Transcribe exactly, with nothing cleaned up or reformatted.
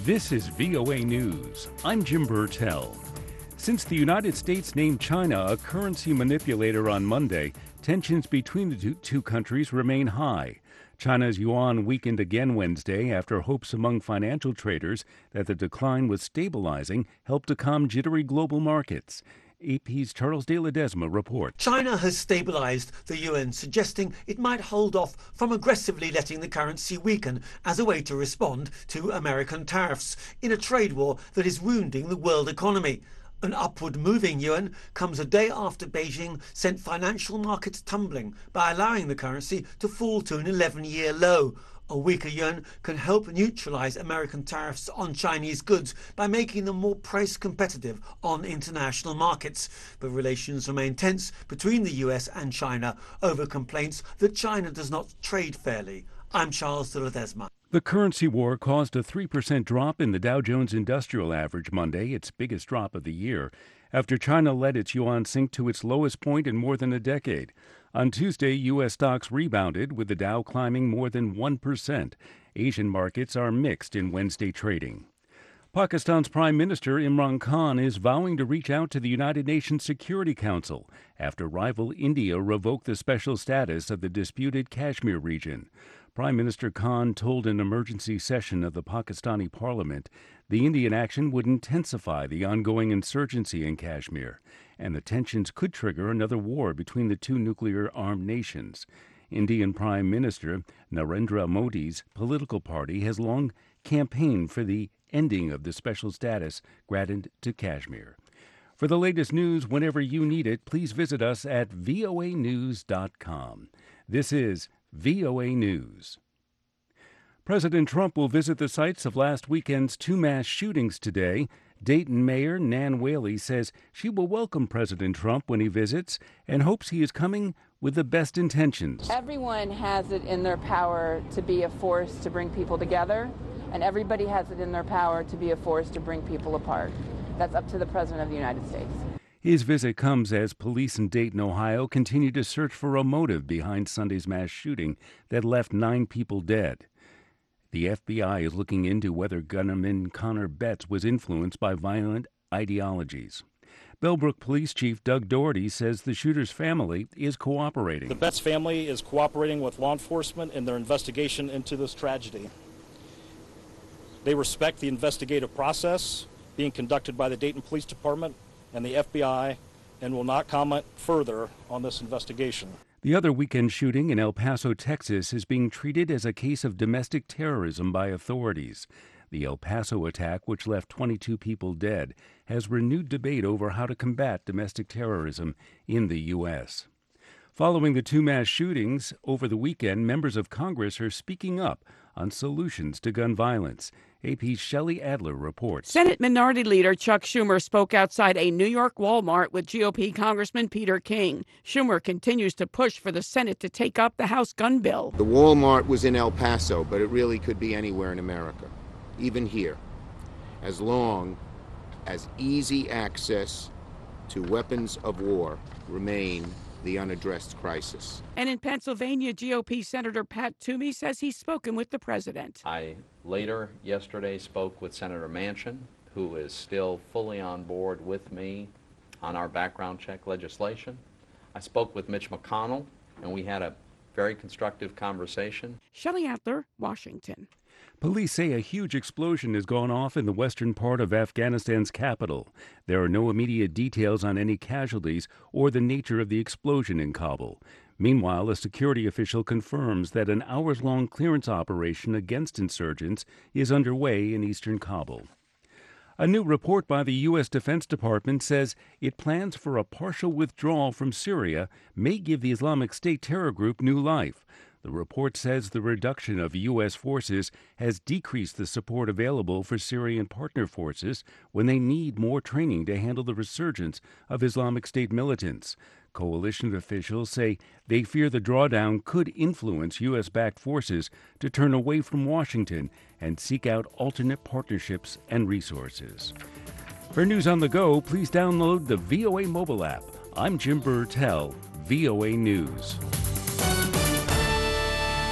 This is V O A News. I'm Jim Burtell. Since the United States named China a currency manipulator on Monday, tensions between the two, two countries remain high. China's yuan weakened again Wednesday after hopes among financial traders that the decline was stabilizing helped to calm jittery global markets. A P's Charles de Ledesma reports. China has stabilized the yuan, suggesting it might hold off from aggressively letting the currency weaken as a way to respond to American tariffs in a trade war that is wounding the world economy. An upward moving yuan comes a day after Beijing sent financial markets tumbling by allowing the currency to fall to an eleven-year low. A weaker yuan can help neutralize American tariffs on Chinese goods by making them more price competitive on international markets. But relations remain tense between the U S and China over complaints that China does not trade fairly. I'm Charles de Ledesma. The currency war caused a three percent drop in the Dow Jones Industrial Average Monday, its biggest drop of the year, after China let its yuan sink to its lowest point in more than a decade. On Tuesday, U S stocks rebounded, with the Dow climbing more than one percent. Asian markets are mixed in Wednesday trading. Pakistan's Prime Minister Imran Khan is vowing to reach out to the United Nations Security Council after rival India revoked the special status of the disputed Kashmir region. Prime Minister Khan told an emergency session of the Pakistani parliament the Indian action would intensify the ongoing insurgency in Kashmir, and the tensions could trigger another war between the two nuclear-armed nations. Indian Prime Minister Narendra Modi's political party has long campaigned for the ending of the special status granted to Kashmir. For the latest news whenever you need it, please visit us at V O A news dot com. This is V O A News. President Trump will visit the sites of last weekend's two mass shootings today. Dayton Mayor Nan Whaley says she will welcome President Trump when he visits and hopes he is coming with the best intentions. Everyone has it in their power to be a force to bring people together, and everybody has it in their power to be a force to bring people apart. That's up to the President of the United States. His visit comes as police in Dayton, Ohio, continue to search for a motive behind Sunday's mass shooting that left nine people dead. The F B I is looking into whether gunman Connor Betts was influenced by violent ideologies. Bellbrook Police Chief Doug Doherty says the shooter's family is cooperating. The Betts family is cooperating with law enforcement in their investigation into this tragedy. They respect the investigative process being conducted by the Dayton Police Department and the F B I and will not comment further on this investigation. The other weekend shooting in El Paso, Texas, is being treated as a case of domestic terrorism by authorities. The El Paso attack, which left twenty-two people dead, has renewed debate over how to combat domestic terrorism in the U S. Following the two mass shootings over the weekend, members of Congress are speaking up on solutions to gun violence. A P's Shelley Adler reports. Senate Minority Leader Chuck Schumer spoke outside a New York Walmart with G O P Congressman Peter King. Schumer continues to push for the Senate to take up the House gun bill. The Walmart was in El Paso, but it really could be anywhere in America, even here, as long as easy access to weapons of war remain the unaddressed crisis. And in Pennsylvania, G O P Senator Pat Toomey says he's spoken with the president. I later yesterday spoke with Senator Manchin, who is still fully on board with me on our background check legislation. I spoke with Mitch McConnell, and we had a very constructive conversation. Shelley Adler, Washington. Police say a huge explosion has gone off in the western part of Afghanistan's capital. There are no immediate details on any casualties or the nature of the explosion in Kabul. Meanwhile, a security official confirms that an hours-long clearance operation against insurgents is underway in eastern Kabul. A new report by the U S Defense Department says it plans for a partial withdrawal from Syria may give the Islamic State terror group new life. The report says the reduction of U S forces has decreased the support available for Syrian partner forces when they need more training to handle the resurgence of Islamic State militants. Coalition officials say they fear the drawdown could influence U S-backed forces to turn away from Washington and seek out alternate partnerships and resources. For news on the go, please download the V O A mobile app. I'm Jim Burtell, V O A News.